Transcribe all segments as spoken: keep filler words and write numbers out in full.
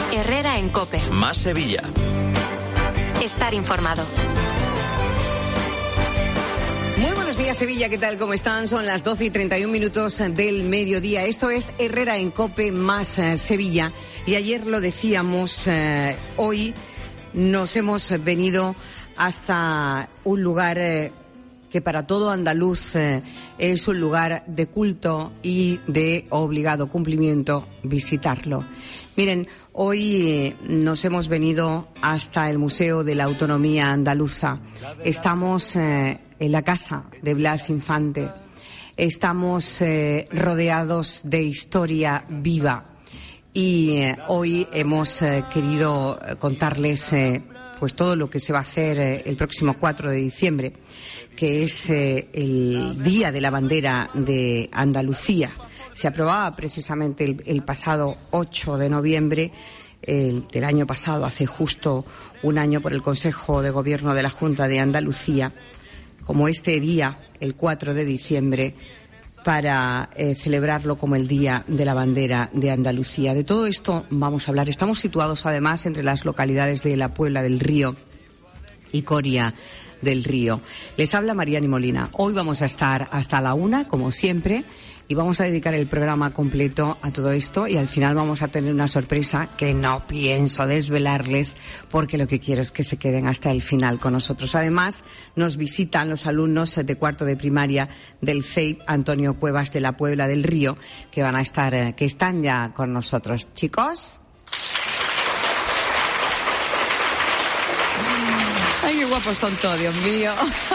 Herrera en COPE. Más Sevilla. Estar informado. Muy buenos días, Sevilla, ¿qué tal? ¿Cómo están? Son las doce y treinta y un minutos del mediodía. Esto es Herrera en COPE más eh, Sevilla. Y ayer lo decíamos, eh, hoy nos hemos venido hasta un lugar eh, que para todo andaluz eh, es un lugar de culto y de obligado cumplimiento visitarlo. Miren, hoy eh, nos hemos venido hasta el Museo de la Autonomía Andaluza. Estamos eh, en la casa de Blas Infante. Estamos eh, rodeados de historia viva y eh, hoy hemos eh, querido contarles eh, pues todo lo que se va a hacer eh, el próximo cuatro de diciembre, que es eh, el Día de la Bandera de Andalucía. Se aprobaba precisamente el, el pasado ocho de noviembre el, del año pasado, hace justo un año, por el Consejo de Gobierno de la Junta de Andalucía, como este día, el cuatro de diciembre, para eh, celebrarlo como el Día de la Bandera de Andalucía. De todo esto vamos a hablar. Estamos situados además entre las localidades de La Puebla del Río y Coria del Río. Les habla Mariani Molina. Hoy vamos a estar hasta la una, como siempre, y vamos a dedicar el programa completo a todo esto, y al final vamos a tener una sorpresa que no pienso desvelarles, porque lo que quiero es que se queden hasta el final con nosotros. Además, nos visitan los alumnos de cuarto de primaria del C E I P Antonio Cuevas de La Puebla del Río, que van a estar, que están ya con nosotros. Chicos. Ay, qué guapos son todos, Dios mío.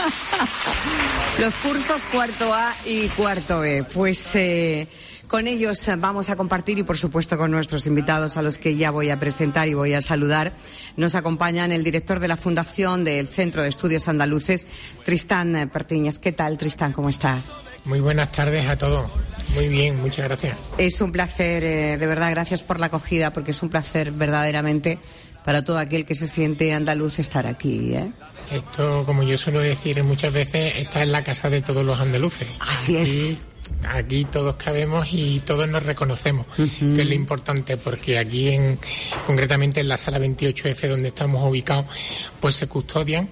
Los cursos cuarto A y cuarto E. Pues eh, con ellos vamos a compartir, y por supuesto con nuestros invitados, a los que ya voy a presentar y voy a saludar. Nos acompañan el director de la Fundación del Centro de Estudios Andaluces, Tristán Pertíñez. ¿Qué tal, Tristán? ¿Cómo estás? Muy buenas tardes a todos. Muy bien, muchas gracias. Es un placer, eh, de verdad, gracias por la acogida, porque es un placer verdaderamente para todo aquel que se siente andaluz estar aquí, ¿eh? Esto, como yo suelo decir muchas veces, está en la casa de todos los andaluces. Así aquí, es. Aquí todos cabemos y todos nos reconocemos, Uh-huh. que es lo importante, porque aquí, en concretamente en la sala veintiocho F, donde estamos ubicados, pues se custodian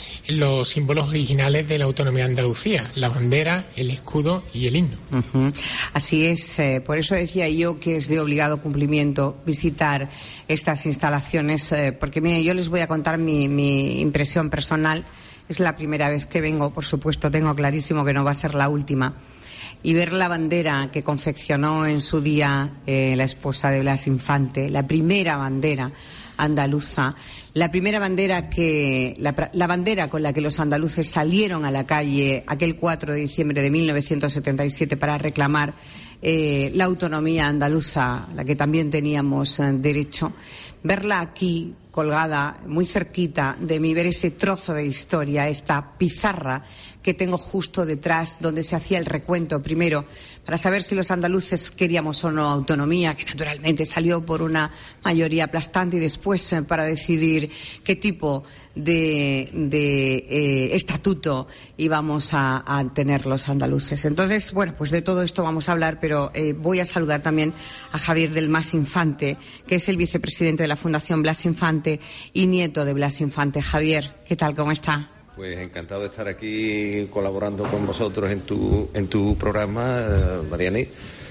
los símbolos originales de la autonomía de Andalucía: la bandera, el escudo y el himno. Uh-huh. Así es, eh, por eso decía yo que es de obligado cumplimiento visitar estas instalaciones, eh, porque mire, yo les voy a contar mi, mi impresión personal. Es la primera vez que vengo, por supuesto tengo clarísimo que no va a ser la última, y ver la bandera que confeccionó en su día eh, la esposa de Blas Infante, la primera bandera andaluza, la primera bandera que la, la bandera con la que los andaluces salieron a la calle aquel cuatro de diciembre de mil novecientos setenta y siete para reclamar eh, la autonomía andaluza, a la que también teníamos eh, derecho. Verla aquí colgada muy cerquita de mí, ver ese trozo de historia, esta pizarra que tengo justo detrás, donde se hacía el recuento primero para saber si los andaluces queríamos o no autonomía, que naturalmente salió por una mayoría aplastante, y después eh, para decidir qué tipo de, de eh, estatuto íbamos a, a tener los andaluces. Entonces, bueno, pues de todo esto vamos a hablar, pero eh, voy a saludar también a Javier del Mas Infante, que es el vicepresidente de la Fundación Blas Infante y nieto de Blas Infante. Javier, ¿qué tal? ¿Cómo está? Pues encantado de estar aquí colaborando con vosotros en tu en tu programa, eh, Mariani.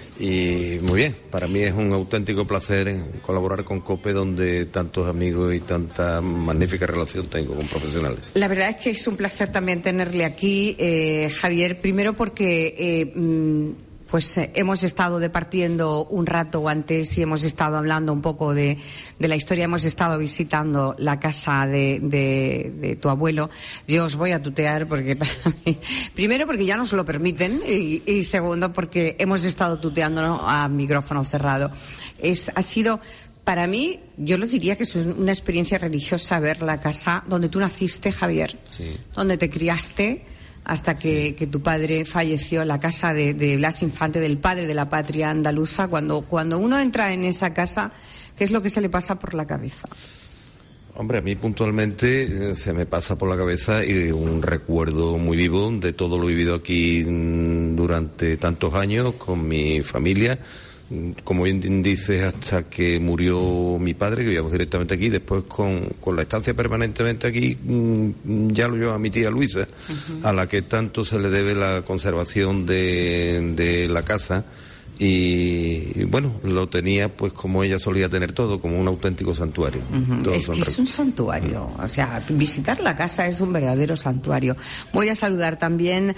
Y muy bien, para mí es un auténtico placer colaborar con COPE, donde tantos amigos y tanta magnífica relación tengo con profesionales. La verdad es que es un placer también tenerle aquí, eh, Javier, primero porque eh, mm, pues eh, hemos estado departiendo un rato antes y hemos estado hablando un poco de, de la historia, hemos estado visitando la casa de, de, de tu abuelo. Yo os voy a tutear porque para mí, primero porque ya nos lo permiten, y, y segundo porque hemos estado tuteándonos a micrófono cerrado. Es, ha sido, para mí, yo lo diría que es una experiencia religiosa ver la casa donde tú naciste, Javier, sí, donde te criaste hasta que, sí. que tu padre falleció, la casa de, de Blas Infante, del padre de la patria andaluza. Cuando, cuando uno entra en esa casa, ¿qué es lo que se le pasa por la cabeza? Hombre, a mí puntualmente eh, se me pasa por la cabeza y un recuerdo muy vivo de todo lo vivido aquí mm, durante tantos años con mi familia, como bien dices, hasta que murió mi padre, que vivíamos directamente aquí. Después con, con la estancia permanentemente aquí, ya lo lleva mi tía Luisa, uh-huh. a la que tanto se le debe la conservación de, de la casa. Y, y bueno, lo tenía pues como ella solía tener todo, como un auténtico santuario. Uh-huh. Es que es un santuario, uh-huh. o sea, visitar la casa es un verdadero santuario. Voy a saludar también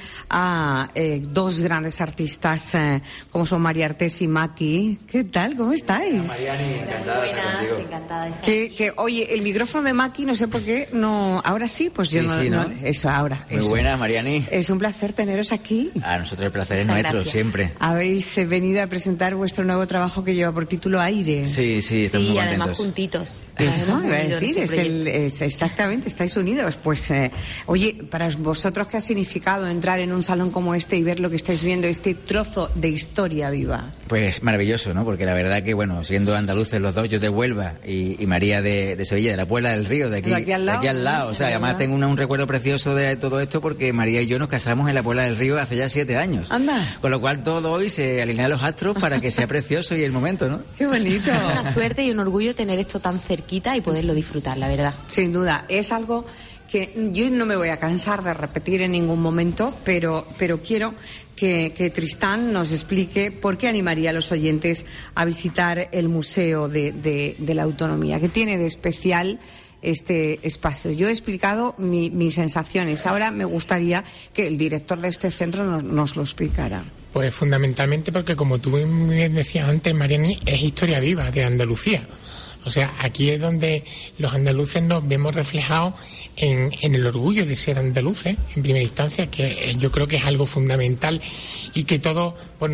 a eh, dos grandes artistas eh, como son María Artés y Maki. ¿Qué tal? ¿Cómo estáis? Mariani, encantada. Buenas, encantada. De que, que, oye, el micrófono de Maki, no sé por qué, no, ahora sí, pues yo sí, no, sí, ¿no? no, eso, ahora. Muy eso. buena, Mariani. Es un placer teneros aquí. A nosotros el placer es Muchas nuestro, gracias. siempre. Habéis eh, venido a presentar vuestro nuevo trabajo que lleva por título Aire. Sí, sí, estamos Sí, muy además contentos. juntitos. Eso, Además, iba a unidos decir, en es ese el, proyecto. es exactamente, estáis unidos. Pues, eh, oye, para vosotros, ¿qué ha significado entrar en un salón como este y ver lo que estáis viendo, este trozo de historia viva? Pues maravilloso, ¿no? Porque la verdad que, bueno, siendo andaluces los dos, yo de Huelva y, y María de, de Sevilla, de la Puebla del Río, de aquí, De aquí al lado, de aquí al lado. ¿no? O sea, De además verdad. tengo una- un recuerdo precioso de todo esto porque María y yo nos casamos en la Puebla del Río hace ya siete años. Anda. Con lo cual todo hoy se alinean los astros para que sea precioso y el momento, ¿no? ¡Qué bonito! Es una suerte y un orgullo tener esto tan cerquita y poderlo disfrutar, la verdad. Sin duda, es algo que yo no me voy a cansar de repetir en ningún momento, pero, pero quiero que, que Tristán nos explique por qué animaría a los oyentes a visitar el Museo de, de, de la Autonomía. ¿Qué tiene de especial este espacio? Yo he explicado mi, mis sensaciones. Ahora me gustaría que el director de este centro nos, nos lo explicara. Pues fundamentalmente porque, como tú bien decías antes, Mariani, es historia viva de Andalucía. O sea, aquí es donde los andaluces nos vemos reflejados en, en el orgullo de ser andaluces, en primera instancia, que yo creo que es algo fundamental y que todos, por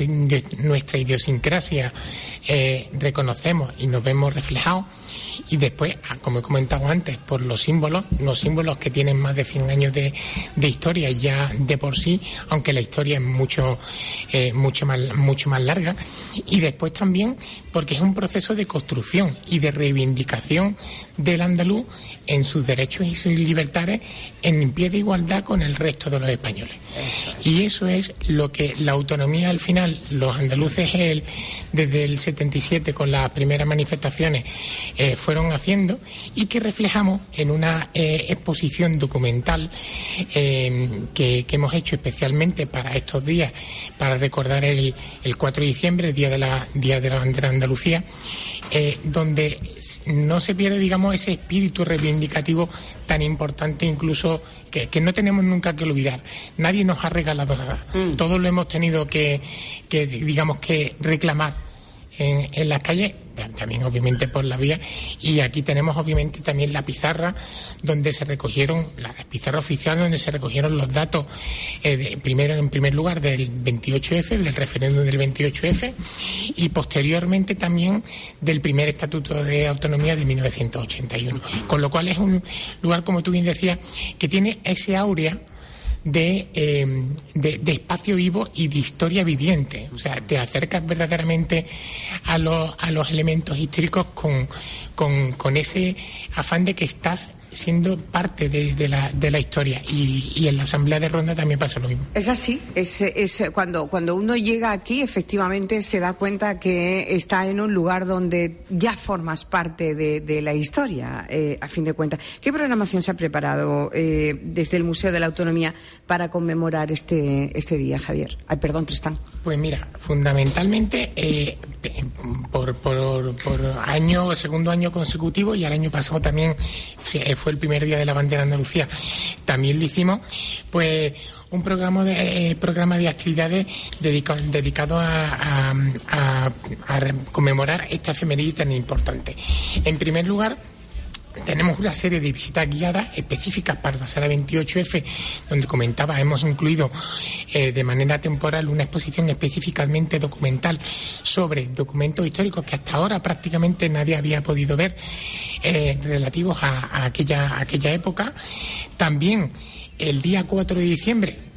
nuestra idiosincrasia, eh, reconocemos y nos vemos reflejados. Y después, como he comentado antes, por los símbolos, los símbolos que tienen más de cien años de, de historia ya de por sí, aunque la historia es mucho, eh, mucho más, mucho más larga. Y después también porque es un proceso de construcción y de reivindicación del andaluz en sus derechos y sus libertades en pie de igualdad con el resto de los españoles. Y eso es lo que la autonomía al final, los andaluces el, desde el setenta y siete con las primeras manifestaciones eh, fueron haciendo y que reflejamos en una eh, exposición documental eh, que, que hemos hecho especialmente para estos días, para recordar el, el cuatro de diciembre, el día de la, día de la bandera de Andalucía, eh, donde no se pierde, digamos, ese espíritu reivindicativo tan importante, incluso que, que no tenemos nunca que olvidar. Nadie nos ha regalado nada. Mm. Todos lo hemos tenido que, que digamos, que reclamar en, en las calles, también obviamente por la vía, y aquí tenemos obviamente también la pizarra donde se recogieron, la pizarra oficial donde se recogieron los datos, eh, de, primero en primer lugar del veintiocho efe, del referéndum del veintiocho efe, y posteriormente también del primer Estatuto de Autonomía de mil novecientos ochenta y uno, con lo cual es un lugar, como tú bien decías, que tiene ese áurea De, eh, de, de espacio vivo y de historia viviente. O sea, te acercas verdaderamente a los, a los elementos históricos con, con, con ese afán de que estás siendo parte de, de, la, de la historia. Y, y en la Asamblea de Ronda también pasa lo mismo. Es así, es, es cuando, cuando uno llega aquí, efectivamente se da cuenta que está en un lugar donde ya formas parte de, de la historia, eh, a fin de cuentas. ¿Qué programación se ha preparado eh, desde el Museo de la Autonomía para conmemorar este, este día, Javier? Ay, perdón, Tristán. Pues mira, fundamentalmente eh, por, por, por año, segundo año consecutivo, y el año pasado también fue el primer día de la bandera de Andalucía, también lo hicimos, pues un programa de eh, programa de actividades dedica, dedicado a, a, a, a conmemorar esta efeméride tan importante. En primer lugar, tenemos una serie de visitas guiadas específicas para la sala veintiocho efe, donde comentaba, hemos incluido eh, de manera temporal una exposición específicamente documental sobre documentos históricos que hasta ahora prácticamente nadie había podido ver, eh, relativos a, a, aquella, a aquella época. También el día cuatro de diciembre,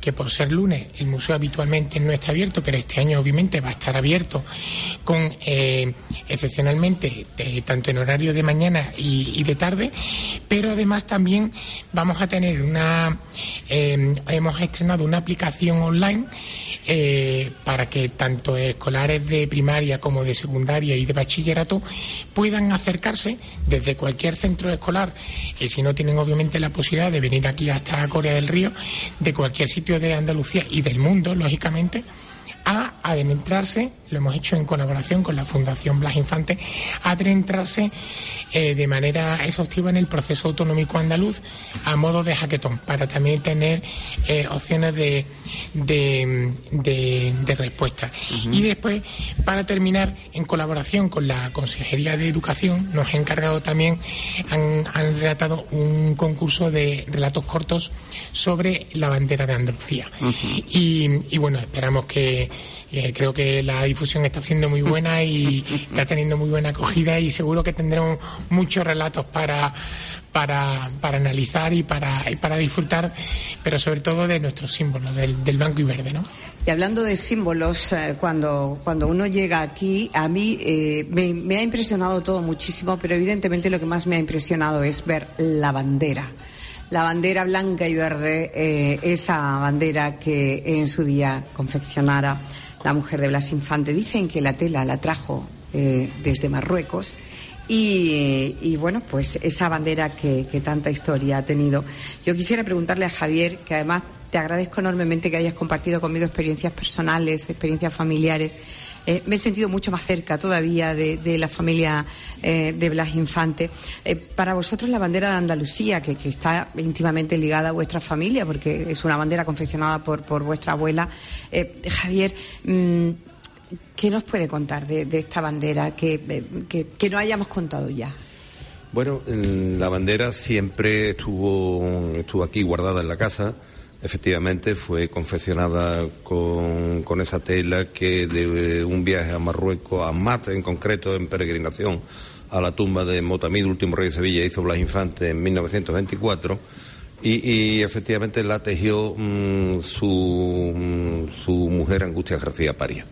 que por ser lunes el museo habitualmente no está abierto, pero este año obviamente va a estar abierto con eh, excepcionalmente de, tanto en horario de mañana y, y de tarde, pero además también vamos a tener una eh, hemos estrenado una aplicación online eh, para que tanto escolares de primaria como de secundaria y de bachillerato puedan acercarse desde cualquier centro escolar, y si no tienen obviamente la posibilidad de venir aquí hasta Coria del Río, de cualquier sitio de Andalucía y del mundo, lógicamente, a adentrarse, lo hemos hecho en colaboración con la Fundación Blas Infante, a adentrarse eh, de manera exhaustiva en el proceso autonómico andaluz a modo de hackathon, para también tener eh, opciones de, de, de, de respuesta. Uh-huh. Y después, para terminar, en colaboración con la Consejería de Educación, nos ha encargado también, han, han relatado un concurso de relatos cortos sobre la bandera de Andalucía. Uh-huh. Y, y bueno, esperamos que Eh, creo que la difusión está siendo muy buena y está teniendo muy buena acogida, y seguro que tendremos muchos relatos para para, para analizar y para, y para disfrutar, pero sobre todo de nuestros símbolos, del, del blanco y verde, ¿no? Y hablando de símbolos, eh, cuando, cuando uno llega aquí, a mí eh, me, me ha impresionado todo muchísimo, pero evidentemente lo que más me ha impresionado es ver la bandera. La bandera blanca y verde, eh, esa bandera que en su día confeccionara la mujer de Blas Infante. Dicen que la tela la trajo eh, desde Marruecos y, y bueno, pues esa bandera que, que tanta historia ha tenido. Yo quisiera preguntarle a Javier, que además te agradezco enormemente que hayas compartido conmigo experiencias personales, experiencias familiares. Eh, me he sentido mucho más cerca todavía de, de la familia eh, de Blas Infante. Eh, para vosotros la bandera de Andalucía, que, que está íntimamente ligada a vuestra familia, porque es una bandera confeccionada por, por vuestra abuela. Eh, Javier, mmm, ¿qué nos puede contar de, de esta bandera que, que, que no hayamos contado ya? Bueno, la bandera siempre estuvo, estuvo aquí guardada en la casa. Efectivamente fue confeccionada con, con esa tela que de un viaje a Marruecos, a Mat en concreto, en peregrinación a la tumba de Motamid, último rey de Sevilla, hizo Blas Infante en mil novecientos veinticuatro, y, y efectivamente la tejió mmm, su, su mujer Angustias García Paria.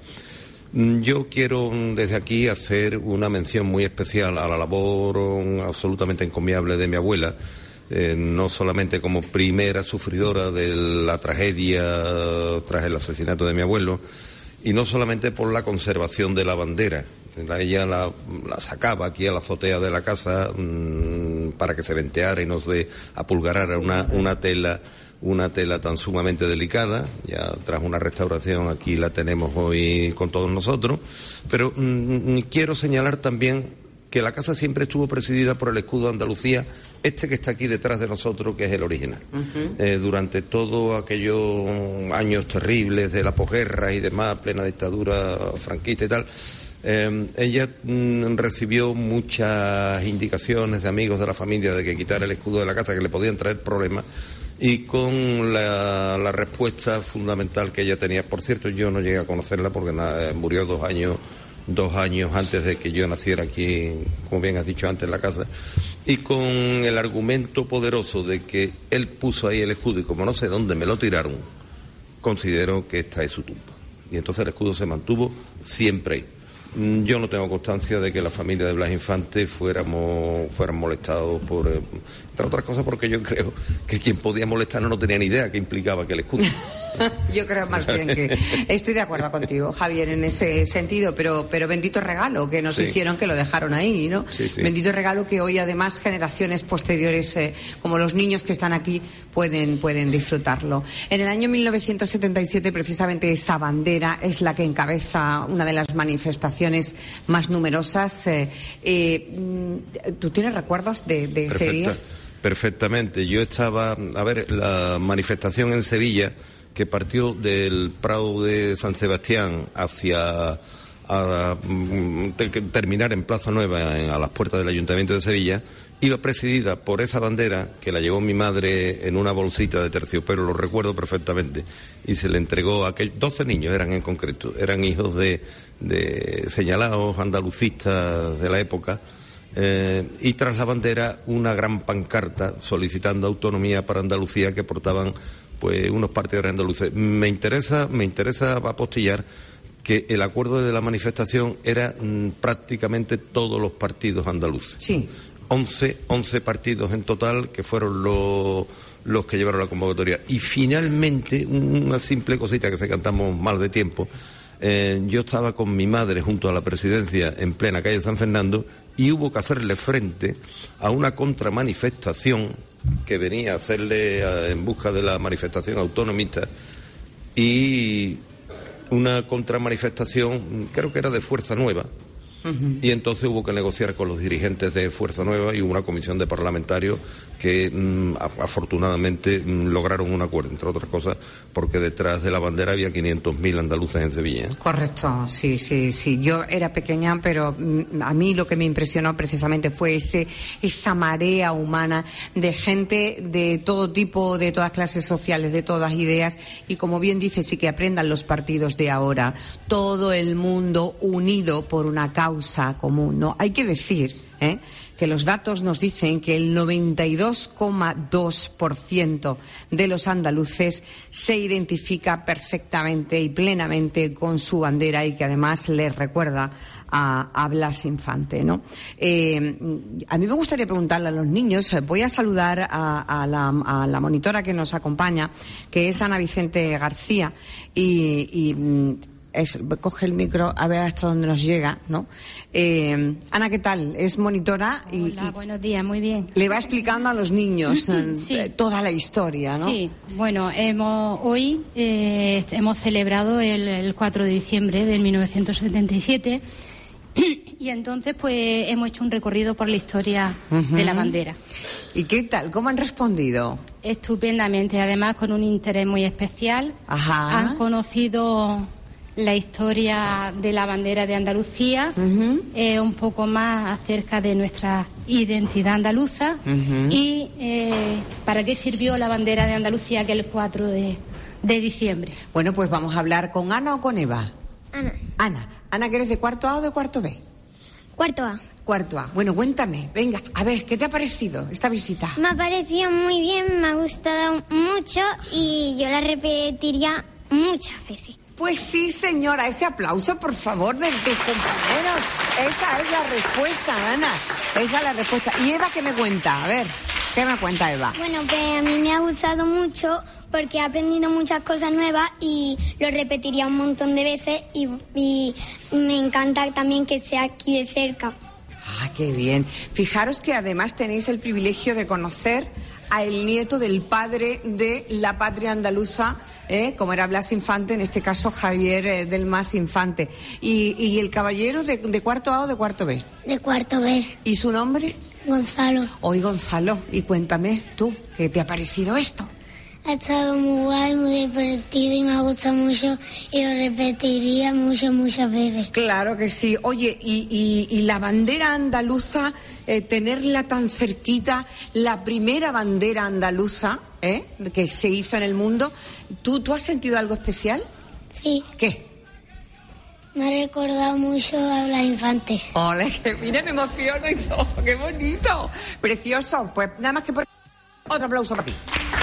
Yo quiero desde aquí hacer una mención muy especial a la labor absolutamente encomiable de mi abuela, Eh, no solamente como primera sufridora de la tragedia tras el asesinato de mi abuelo, y no solamente por la conservación de la bandera. Ella la, la sacaba aquí a la azotea de la casa mmm, para que se venteara y no se apulgarara una, una tela una tela tan sumamente delicada. Ya tras una restauración aquí la tenemos hoy con todos nosotros, pero mmm, quiero señalar también que la casa siempre estuvo presidida por el escudo de Andalucía, este que está aquí detrás de nosotros, que es el original. Uh-huh. Eh, durante todos aquellos años terribles de la posguerra y demás, plena dictadura franquista y tal, eh, ella mm, recibió muchas indicaciones de amigos de la familia de que quitara el escudo de la casa, que le podían traer problemas, y con la, la respuesta fundamental que ella tenía. Por cierto, yo no llegué a conocerla porque na, murió dos años dos años antes de que yo naciera aquí, como bien has dicho antes, en la casa, y con el argumento poderoso de que él puso ahí el escudo y como no sé dónde me lo tiraron, considero que esta es su tumba. Y entonces el escudo se mantuvo siempre ahí. Yo no tengo constancia de que la familia de Blas Infante fuéramos, fueran molestados por, eh, entre otras cosas, porque yo creo que quien podía molestarnos no tenía ni idea qué implicaba aquel escudo. Yo creo más bien que estoy de acuerdo contigo, Javier, en ese sentido, pero pero bendito regalo que nos sí. hicieron, que lo dejaron ahí, ¿no? Sí, sí. Bendito regalo que hoy además generaciones posteriores, eh, como los niños que están aquí, pueden pueden disfrutarlo. En el año mil novecientos setenta y siete, precisamente esa bandera es la que encabeza una de las manifestaciones más numerosas. Eh, eh, ¿Tú tienes recuerdos de, de ese día? Perfectamente. Yo estaba, a ver, la manifestación en Sevilla, que partió del Prado de San Sebastián hacia a, a, terminar en Plaza Nueva, en, a las puertas del Ayuntamiento de Sevilla, iba presidida por esa bandera que la llevó mi madre en una bolsita de terciopelo, lo recuerdo perfectamente, y se le entregó a aquellos doce niños, eran en concreto, eran hijos de, de señalados andalucistas de la época, eh, y tras la bandera una gran pancarta solicitando autonomía para Andalucía que portaban pues unos partidarios andaluces. Me interesa, me interesa apostillar que el acuerdo de la manifestación era mmm, prácticamente todos los partidos andaluces. Sí. once, once partidos en total que fueron los, los que llevaron la convocatoria. Y finalmente, una simple cosita que se cantamos mal de tiempo, eh, yo estaba con mi madre junto a la presidencia en plena calle San Fernando y hubo que hacerle frente a una contramanifestación que venía a hacerle a, en busca de la manifestación autonomista, y una contramanifestación, creo que era de Fuerza Nueva, uh-huh. y entonces hubo que negociar con los dirigentes de Fuerza Nueva y hubo una comisión de parlamentarios que mmm, afortunadamente mmm, lograron un acuerdo, entre otras cosas, porque detrás de la bandera había quinientos mil andaluces en Sevilla. ¿eh? Correcto, sí, sí, sí. Yo era pequeña, pero mm, a mí lo que me impresionó precisamente fue ese esa marea humana de gente de todo tipo, de todas clases sociales, de todas ideas, y como bien dice, sí que aprendan los partidos de ahora, todo el mundo unido por una causa común, ¿no? Hay que decir, ¿eh?, que los datos nos dicen que el noventa y dos coma dos por ciento de los andaluces se identifica perfectamente y plenamente con su bandera y que además les recuerda a, a Blas Infante, ¿no? Eh, a mí me gustaría preguntarle a los niños, voy a saludar a, a, la, a la monitora que nos acompaña, que es Ana Vicente García, y... y Es, coge el micro a ver hasta dónde nos llega, ¿no? Eh, Ana, ¿qué tal? Es monitora y... Hola, y buenos días, muy bien. Le va explicando a los niños sí. eh, toda la historia, ¿no? Sí, bueno, hemos, hoy eh, hemos celebrado el, el cuatro de diciembre de mil novecientos setenta y siete y entonces pues hemos hecho un recorrido por la historia uh-huh. de la bandera. ¿Y qué tal? ¿Cómo han respondido? Estupendamente, además con un interés muy especial. Ajá. Han conocido la historia de la bandera de Andalucía, uh-huh. eh, un poco más acerca de nuestra identidad andaluza uh-huh. y eh, para qué sirvió la bandera de Andalucía aquel cuatro de diciembre. Bueno, pues vamos a hablar con Ana o con Eva. Ana. Ana, Ana, ¿que eres de cuarto A o de cuarto B? Cuarto A. Cuarto A. Bueno, cuéntame, venga, a ver, ¿qué te ha parecido esta visita? Me ha parecido muy bien, me ha gustado mucho y yo la repetiría muchas veces. Pues sí, señora, ese aplauso, por favor, de tus compañeros. Esa es la respuesta, Ana. Esa es la respuesta. ¿Y Eva qué me cuenta? A ver, ¿qué me cuenta Eva? Bueno, pues a mí me ha gustado mucho porque he aprendido muchas cosas nuevas y lo repetiría un montón de veces y, y me encanta también que sea aquí de cerca. Ah, qué bien. Fijaros que además tenéis el privilegio de conocer a el nieto del padre de la patria andaluza, ¿Eh? como era Blas Infante, en este caso Javier eh, del Mas Infante. ¿Y, y el caballero de, de cuarto A o de cuarto B? De cuarto B. ¿Y su nombre? Gonzalo. Hoy Gonzalo, y cuéntame tú, ¿qué te ha parecido esto? Ha estado muy guay, muy divertido y me ha gustado mucho y lo repetiría muchas, muchas veces. Claro que sí. Oye, y, y, y la bandera andaluza, eh, tenerla tan cerquita, la primera bandera andaluza ¿eh? que se hizo en el mundo, ¿tú, ¿tú has sentido algo especial? Sí. ¿Qué? Me ha recordado mucho a Blas Infante. Hola, que mira, me emociono y todo. ¡Qué bonito! Precioso. Pues nada más que por... Otro aplauso para ti.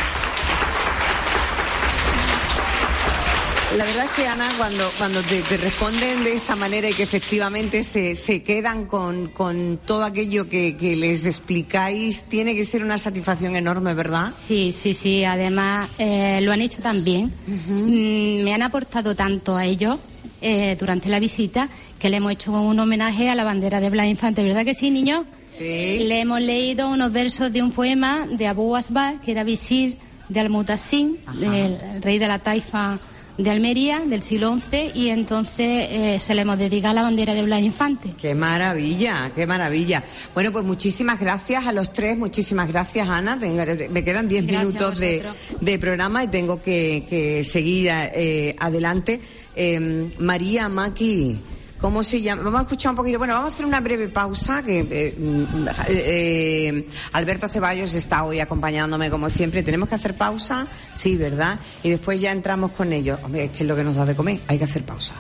La verdad es que, Ana, cuando, cuando te, te responden de esta manera y que efectivamente se, se quedan con, con todo aquello que, que les explicáis, tiene que ser una satisfacción enorme, ¿verdad? Sí, sí, sí. Además, eh, lo han hecho tan bien. Uh-huh. Mm, me han aportado tanto a ellos eh, durante la visita que le hemos hecho un homenaje a la bandera de Blas Infante. ¿Verdad que sí, niños? Sí. Le hemos leído unos versos de un poema de Abu Asbal, que era visir de Al-Mutassim, el rey de la taifa de Almería, del siglo once, y entonces eh, se le hemos dedicado a la bandera de Blas Infante. ¡Qué maravilla, qué maravilla! Bueno, pues muchísimas gracias a los tres, muchísimas gracias, Ana. Tengo, me quedan diez minutos de, de programa y tengo que, que seguir eh, adelante. Eh, María, Maki, ¿cómo se llama? Vamos a escuchar un poquito. Bueno, vamos a hacer una breve pausa, que eh, eh, Alberto Ceballos está hoy acompañándome como siempre. ¿Tenemos que hacer pausa? Sí, ¿verdad? Y después ya entramos con ellos. Hombre, es que es lo que nos da de comer. Hay que hacer pausa.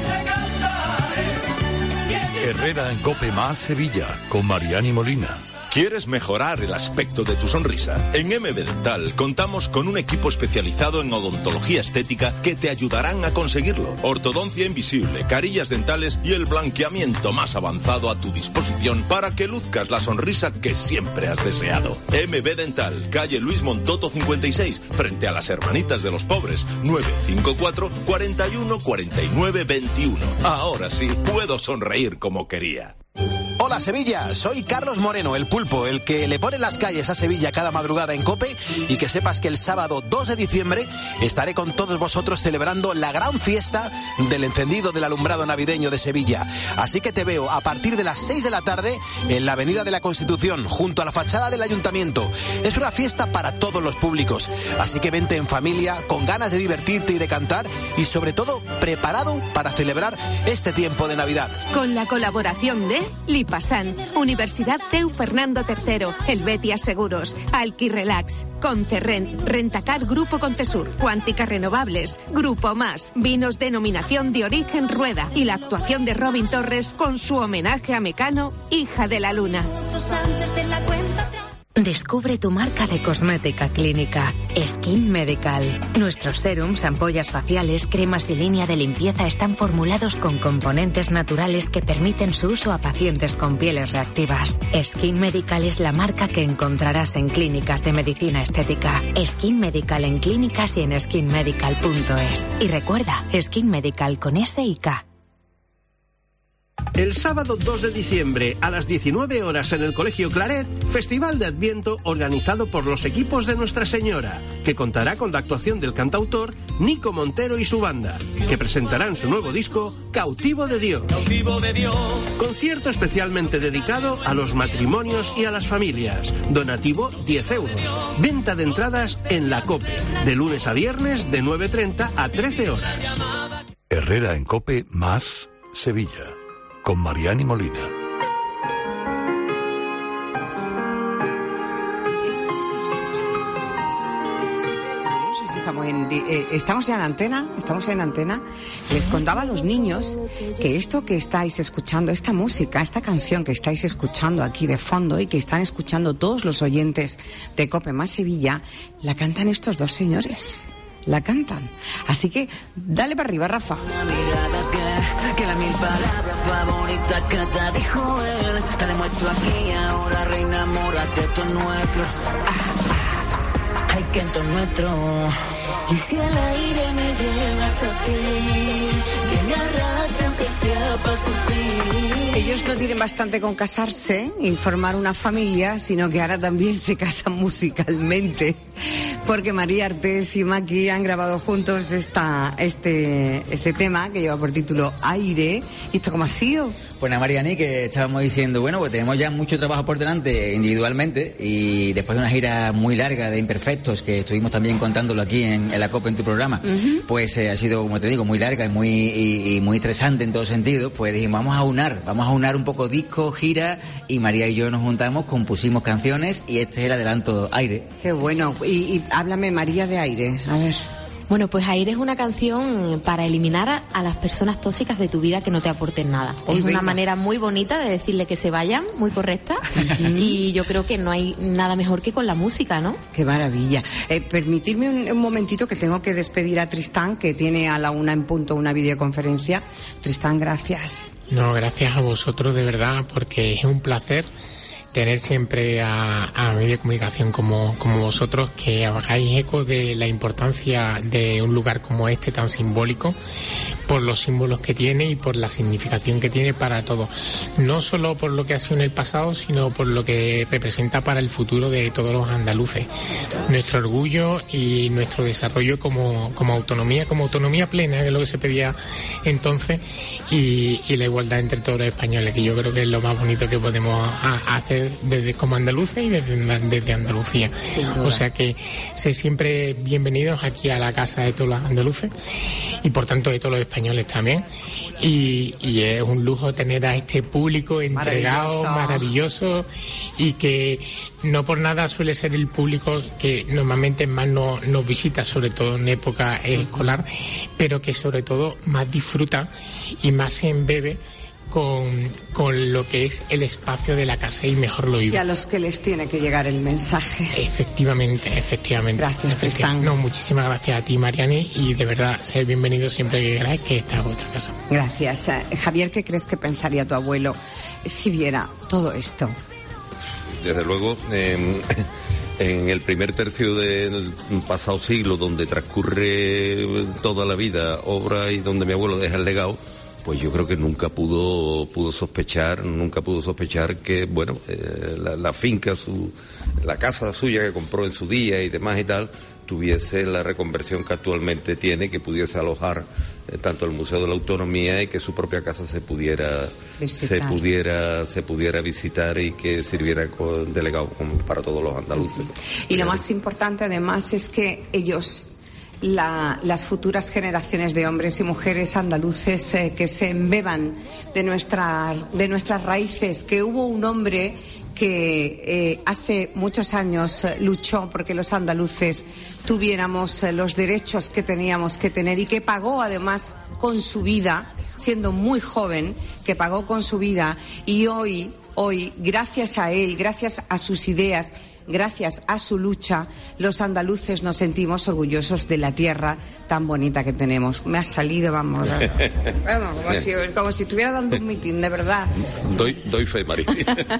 Herrera en COPE más Sevilla, con Mariani Molina. ¿Quieres mejorar el aspecto de tu sonrisa? En M B Dental contamos con un equipo especializado en odontología estética que te ayudarán a conseguirlo. Ortodoncia invisible, carillas dentales y el blanqueamiento más avanzado a tu disposición para que luzcas la sonrisa que siempre has deseado. M B Dental, calle Luis Montoto cincuenta y seis, frente a las Hermanitas de los Pobres, nueve cinco cuatro, cuarenta y uno, cuarenta y nueve, veintiuno. Ahora sí, puedo sonreír como quería. Hola Sevilla, soy Carlos Moreno, el pulpo, el que le pone las calles a Sevilla cada madrugada en COPE, y que sepas que el sábado dos de diciembre estaré con todos vosotros celebrando la gran fiesta del encendido del alumbrado navideño de Sevilla. Así que te veo a partir de las seis de la tarde en la Avenida de la Constitución, junto a la fachada del Ayuntamiento. Es una fiesta para todos los públicos, así que vente en familia, con ganas de divertirte y de cantar, y sobre todo preparado para celebrar este tiempo de Navidad. Con la colaboración de Lipasan, Universidad Teu Fernando tercero, Helvetia Seguros, Alquirrelax, Concerrent, Rentacar Grupo Concesur, Cuántica Renovables, Grupo Más, Vinos Denominación de Origen Rueda y la actuación de Robin Torres con su homenaje a Mecano, Hija de la Luna. Descubre tu marca de cosmética clínica, Skin Medical. Nuestros serums, ampollas faciales, cremas y línea de limpieza están formulados con componentes naturales que permiten su uso a pacientes con pieles reactivas. Skin Medical es la marca que encontrarás en clínicas de medicina estética. Skin Medical en clínicas y en skin medical punto es. Y recuerda, Skin Medical con S y K. El sábado dos de diciembre a las diecinueve horas en el Colegio Claret, Festival de Adviento organizado por los equipos de Nuestra Señora, que contará con la actuación del cantautor Nico Montero y su banda, que presentarán su nuevo disco Cautivo de Dios. Cautivo de Dios. Concierto especialmente dedicado a los matrimonios y a las familias. Donativo diez euros. Venta de entradas en la COPE, de lunes a viernes de nueve treinta a trece horas. Herrera en COPE más Sevilla. Con Mariani Molina. Estamos, en, eh, estamos ya en antena, estamos en antena. Les contaba a los niños que esto que estáis escuchando, esta música, esta canción que estáis escuchando aquí de fondo y que están escuchando todos los oyentes de COPE más Sevilla, la cantan estos dos señores. La cantan. Así que dale para arriba, Rafa. Que la mil palabras favoritas que te dijo él, te demuestro aquí ahora, reina, amórate, esto es nuestro. Ah, ay, que esto es nuestro. Y si el aire me lleva hasta ti, que me arrastre aunque sea para sufrir. Ellos no tienen bastante con casarse y formar una familia, sino que ahora también se casan musicalmente. Porque María Artés y Maki han grabado juntos esta, este, este tema que lleva por título Aire. ¿Y esto cómo ha sido? Pues nada, Mariani, que estábamos diciendo, bueno, pues tenemos ya mucho trabajo por delante individualmente, y después de una gira muy larga de Imperfectos, que estuvimos también contándolo aquí en, en la COPE en tu programa, uh-huh. pues eh, ha sido, como te digo, muy larga y muy, y, y muy estresante en todo sentido. Pues dijimos, vamos a unar, vamos a unar un poco disco, gira, y María y yo nos juntamos, compusimos canciones, y este es el adelanto Aire. Qué bueno. Y, y háblame, María, de Aire, a ver. Bueno, pues Aire es una canción para eliminar a, a las personas tóxicas de tu vida que no te aporten nada. Es una manera muy bonita de decirle que se vayan, muy correcta. Uh-huh. Y yo creo que no hay nada mejor que con la música, ¿no? Qué maravilla. Eh, permitidme un, un momentito, que tengo que despedir a Tristán, que tiene a la una en punto una videoconferencia. Tristán, gracias. No, gracias a vosotros de verdad, porque es un placer tener siempre a, a medios de comunicación como, como vosotros, que hagáis eco de la importancia de un lugar como este tan simbólico, por los símbolos que tiene y por la significación que tiene para todos. No solo por lo que ha sido en el pasado, sino por lo que representa para el futuro de todos los andaluces. Nuestro orgullo y nuestro desarrollo como, como autonomía, como autonomía plena, que es lo que se pedía entonces, y, y la igualdad entre todos los españoles, que yo creo que es lo más bonito que podemos a, hacer desde como andaluces y desde, desde Andalucía. O sea que sé siempre bienvenidos aquí a la casa de todos los andaluces y por tanto de todos los españoles también, y, y es un lujo tener a este público entregado, maravilloso. maravilloso, y que no por nada suele ser el público que normalmente más no, nos visita, sobre todo en época escolar, pero que sobre todo más disfruta y más se embebe con, con lo que es el espacio de la casa y mejor lo viven. Y a los que les tiene que llegar el mensaje. Efectivamente, efectivamente. Gracias, Tristán. No, muchísimas gracias a ti, Mariani, y de verdad, ser bienvenido siempre que queráis, que esta es vuestra casa. Gracias. Eh, Javier, ¿qué crees que pensaría tu abuelo si viera todo esto? Desde luego, eh, en el primer tercio del pasado siglo, donde transcurre toda la vida, obra y donde mi abuelo deja el legado, pues yo creo que nunca pudo pudo sospechar, nunca pudo sospechar que, bueno, eh, la, la finca, su, la casa suya que compró en su día y demás y tal, tuviese la reconversión que actualmente tiene, que pudiese alojar eh, tanto el Museo de la Autonomía y que su propia casa se pudiera visitar. se pudiera se pudiera visitar y que sirviera con delegado para todos los andaluces. Y lo más importante además es que ellos, La, las futuras generaciones de hombres y mujeres andaluces eh, que se embeban de, nuestra, de nuestras raíces, que hubo un hombre que eh, hace muchos años eh, luchó porque los andaluces tuviéramos eh, los derechos que teníamos que tener y que pagó además con su vida, siendo muy joven, que pagó con su vida, y hoy, hoy, gracias a él, gracias a sus ideas, gracias a su lucha, los andaluces nos sentimos orgullosos de la tierra tan bonita que tenemos. Me ha salido, vamos, vamos como, si, como si estuviera dando un mitin, de verdad. Doy, doy fe, María.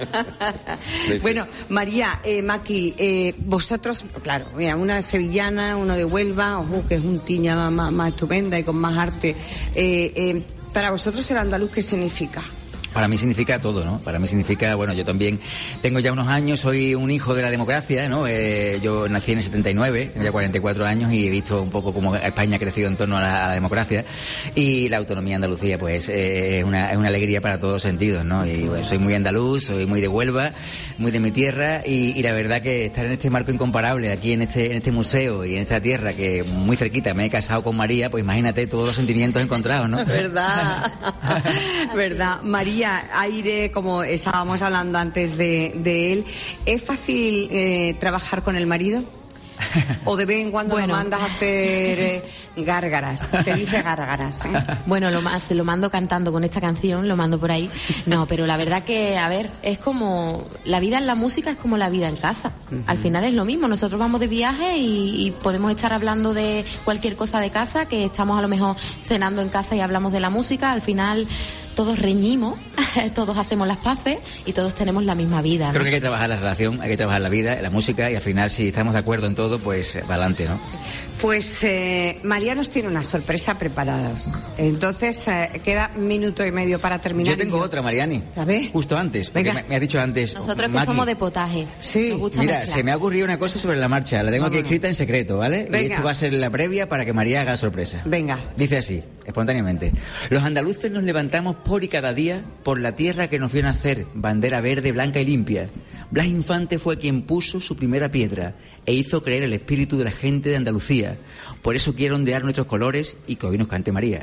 Bueno, María, eh, Maki, eh, vosotros, claro, mira, una sevillana, uno de Huelva, ojo, que es un tiña más, más, más estupenda y con más arte. Eh, eh, para vosotros el andaluz, ¿qué significa? Para mí significa todo, ¿no? Para mí significa, bueno, yo también tengo ya unos años, soy un hijo de la democracia, ¿no? Eh, yo nací en el setenta y nueve, tengo ya cuarenta y cuatro años y he visto un poco cómo España ha crecido en torno a la, a la democracia, y la autonomía de Andalucía, pues, eh, es, una, es una alegría para todos los sentidos, ¿no? Y bueno, soy muy andaluz, soy muy de Huelva, muy de mi tierra, y, y la verdad que estar en este marco incomparable, aquí en este, en este museo y en esta tierra, que muy cerquita me he casado con María, pues imagínate todos los sentimientos encontrados, ¿no? Verdad, verdad. María, aire, como estábamos hablando antes de, de él, ¿es fácil eh, trabajar con el marido? ¿O de vez en cuando bueno. lo mandas a hacer eh, gárgaras? Se dice gárgaras, ¿eh? Bueno, lo, más, lo mando cantando con esta canción, lo mando por ahí. No, pero la verdad que, a ver, es como... La vida en la música es como la vida en casa. Uh-huh. Al final es lo mismo. Nosotros vamos de viaje y, y podemos estar hablando de cualquier cosa de casa, que estamos a lo mejor cenando en casa y hablamos de la música. Al final... todos reñimos, todos hacemos las paces y todos tenemos la misma vida, ¿no? Creo que hay que trabajar la relación, hay que trabajar la vida, la música, y al final, si estamos de acuerdo en todo, pues para adelante, ¿no? Pues eh, María nos tiene una sorpresa preparada. Entonces, eh, queda minuto y medio para terminar. Yo tengo otra, Mariani. ¿La ves? Justo antes, porque me, me has dicho antes. Nosotros que somos de potaje. Sí. Nos gusta Mira, mezclar. se me ha ocurrido una cosa sobre la marcha, la tengo Vámonos. aquí escrita en secreto, ¿vale? Venga. Y esto va a ser la previa para que María haga la sorpresa. Venga. Dice así, espontáneamente: los andaluces nos levantamos por y cada día por la tierra que nos vio nacer, bandera verde, blanca y limpia. Blas Infante fue quien puso su primera piedra e hizo creer el espíritu de la gente de Andalucía. Por eso quiero ondear nuestros colores y que hoy nos cante María.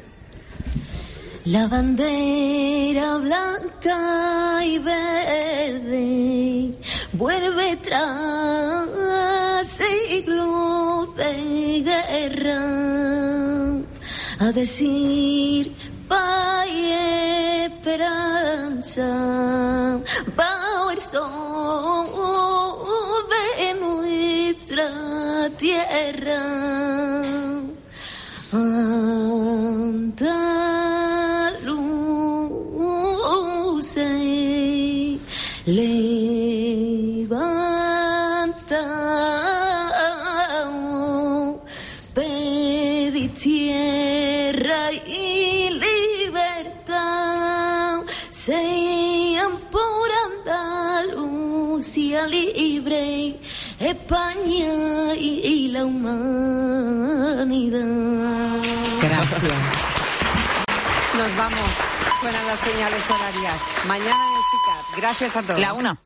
La bandera blanca y verde vuelve tras siglos de guerra a decir paz y esperanza bajo el sol de nuestra tierra. Andaluces, levanta, pedí tierra y libertad, sean por Andalucía libre, España y, y la humanidad. Gracias. Nos vamos. Suenan las señales horarias. Mañana en el SICAP. Gracias a todos. La una.